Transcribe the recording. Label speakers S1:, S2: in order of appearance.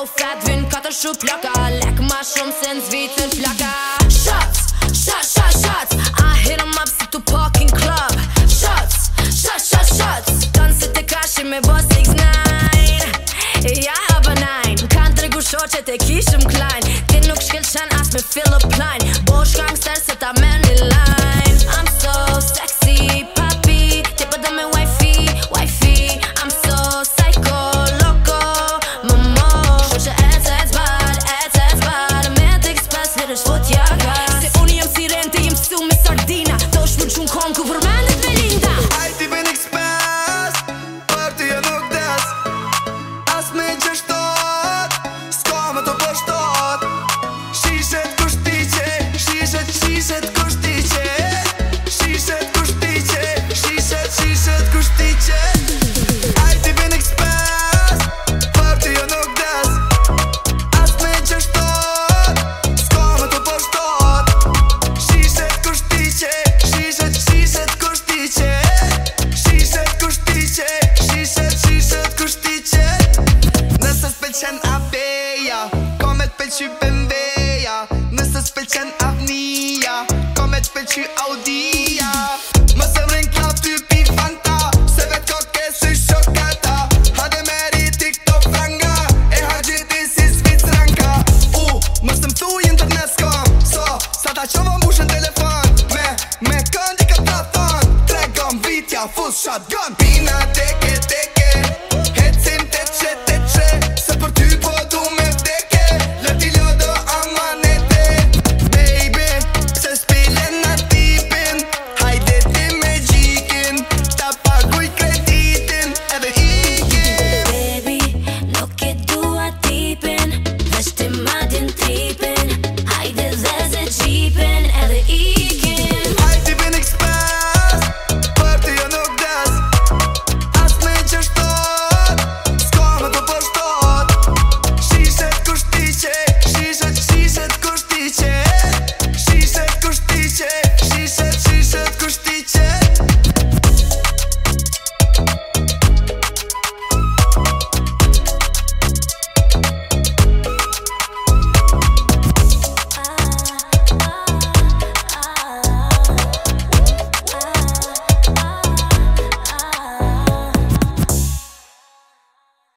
S1: fet vin 4 shup plaka. Lek ma shumë se n'Zvicër flaka. Shots, shots, shots, shots, I hit 'em up si Tupac in club. Shots, shots, shots, shots, kanë se te kashi me bo 6ix9ine. Ja hava 9, kanë tregu shoqet e kishëm klein. Ti nuk shkelqen as me Philip Plein. Bosh gangster se ta meni line. I'm so sexy, papi, ti po do me wifi, wifi. I'm so psycho, loco, mamo. Shoqe ec bad, me t'express hirësh fotja gas. Se unë jem siren, ti jem su me sardina. Do shmë qun kon ku vërmenet Belinda.
S2: Aj ti ben ekspres, për ty e nuk des. As me gjështot, s'ka me të përshtot. Shishet kushtiqe, shishet kushtiqe. Shishet kushtiqe, shishet kushtiqe. Aj ti ben ekspres, për ty e nuk des. As me gjështot, s'ka me të përshtot. Shishet kushtiqe, shishet kushtiqe. Shishet kushtiqe, shishet kushtiqe. Nëse s'pëlqen Aveja, ko me t'pëlqy BMW-ja. Nëse s'pëlqen Avnia, ko me t'pëlqy Audia. Mëse m'rin klap ty pi Fanta, se vet koke si shokata. Hade meri TikTok franga, e haqiti si Zvicranka. Mëse m'thu internet s'kom, sa ta qova mbushën telefon. Me këndi ka ta thon, tregon vitja full shotgun. Pina